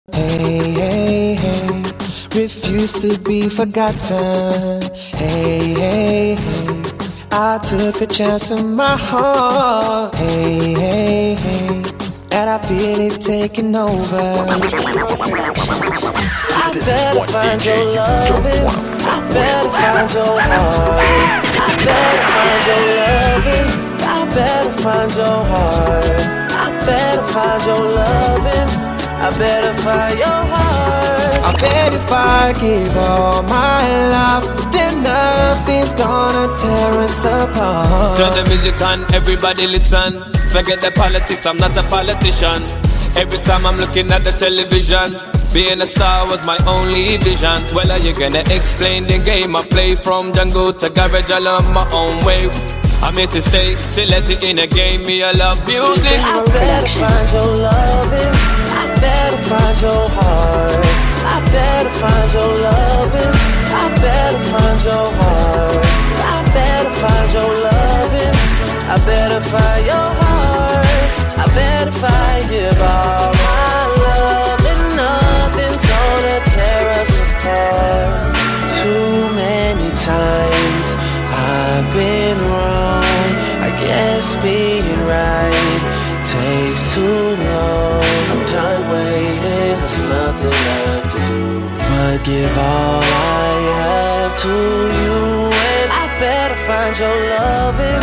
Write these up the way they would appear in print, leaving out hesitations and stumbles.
Hey, hey, hey, refuse to be forgotten. Hey, hey, hey, I took a chance on my heart. Hey, hey, hey, and I feel it taking over. I better find your loving. I better find your heart. I better find your loving. I better find your heart. I better find your loving. I better find your heart. I bet if I give all my love, then nothing's gonna tear us apart. Turn the music on, everybody listen. Forget the politics, I'm not a politician. Every time I'm looking at the television, being a star was my only vision. Well, are you gonna explain the game I play? From jungle to garage, I love my own way. I'm here to stay, so let it in the game. Me, I love music. I better find your loving. I better find your heart. I better find your loving. I better find your heart. I better find your loving. I better find your heart. I better find give all my love, and nothing's gonna tear us apart. Too many times I've been wrong. I guess being right takes too long. I'm done waiting, there's nothing left to do but give all I have to you. And I better find your loving.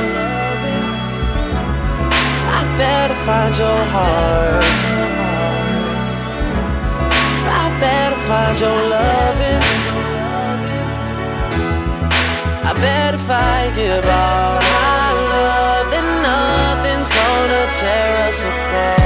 I better find your heart. I better find your loving. I better find give all my love, then nothing's gonna tear us apart.